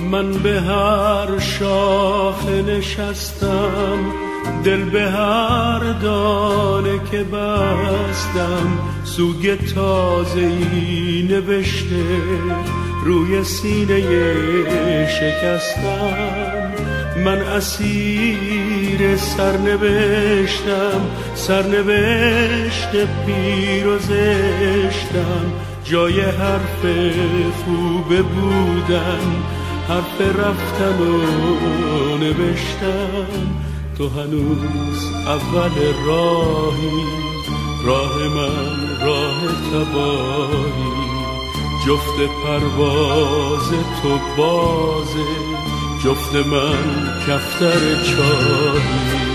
من به هر شاخه نشستم، دل به هر دانه که بستم، سوگ تازه‌ای نوشته روی سینه شکستم. من اسیر سرنوشت پیر و زشتم. جای حرف خوب بودن حرف رفتن و نوشتم. تو هنوز اول راهی، راه من راه تباهی. جفت پرواز تو بازه، جفت من کفتر چاهی.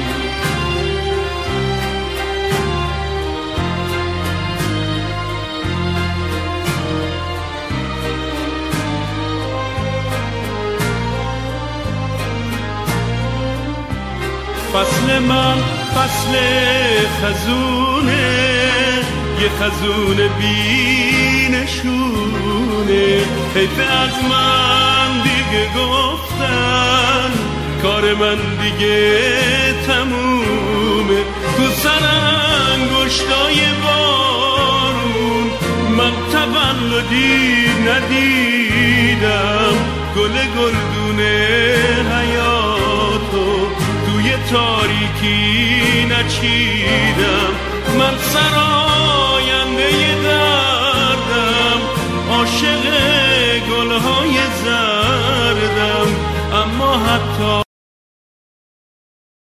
فصل من فصل خزونه، یه خزون بی نشونه. حیف از من دیگه گفتن، کار من دیگه تمومه. تو سرانگشتای بارون من تولدی ندیدم. گل گلدونه حیاتو توی تاریکی نچیدم. من سرا